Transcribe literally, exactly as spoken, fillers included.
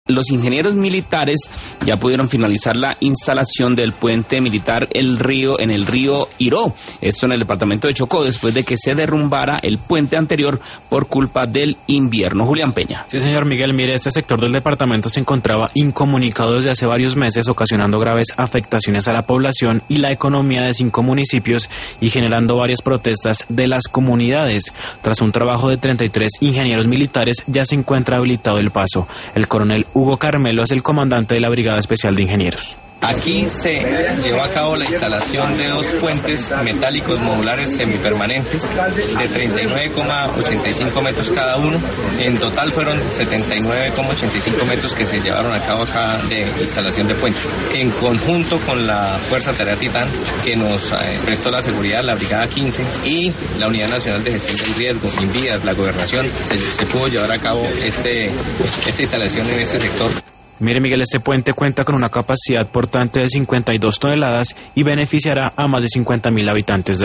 los ingenieros militares ya pudieron finalizar la instalación del puente militar El Río en el río Iró, esto en el departamento de Chocó, después de que se derrumbara el puente anterior por culpa del invierno. Julián Peña. Sí, señor Miguel, mire, este sector del departamento se encontraba incomunicado desde hace varios meses, ocasionando graves afectaciones a la población y la economía de cinco municipios y generando varias protestas de las comunidades. Tras un trabajo de treinta y tres ingenieros militares, ya se encuentra habilitado el paso. El coronel Hugo Carmelo es el comandante de la Brigada Especial de Ingenieros. Aquí se llevó a cabo la instalación de dos puentes metálicos modulares semipermanentes de treinta y nueve coma ochenta y cinco metros cada uno. En total fueron setenta y nueve coma ochenta y cinco metros que se llevaron a cabo acá de instalación de puentes. En conjunto con la Fuerza Tarea Titán, que nos eh, prestó la seguridad, la Brigada quince y la Unidad Nacional de Gestión del Riesgo, INVIAS, la Gobernación, se, se pudo llevar a cabo este, esta instalación en este sector. Mire, Miguel, este puente cuenta con una capacidad portante de cincuenta y dos toneladas y beneficiará a más de cincuenta mil habitantes de